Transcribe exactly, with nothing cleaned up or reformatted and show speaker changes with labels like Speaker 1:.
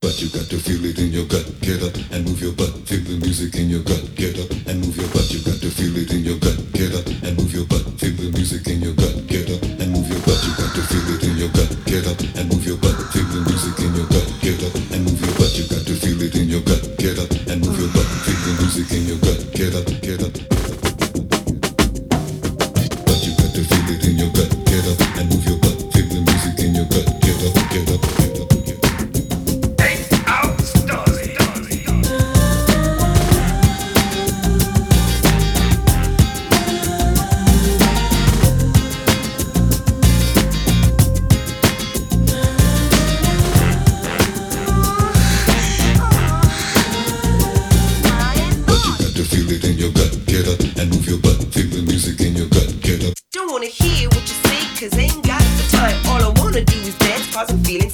Speaker 1: But you got to feel it in your gut. Get up and move your butt. Feel the music in your gut. Get up and move your butt. You got to feel it in your gut. Get up and move your butt. Feel the music in your gut. Get up and move your butt. You got to feel it in your gut. Get up and move your butt. Feel the music in your gut. Get up and move your butt. You got to feel it in your gut. Get up and move your butt. Feel the music in your gut. Get up, get up. But you got to feel it in your gut. Get up and move your butt. Feel the music in your gut. Get up, get up, get up, get up.
Speaker 2: Don't wanna hear what you say, cause I ain't got the time. All I wanna do is dance, cause I'm feeling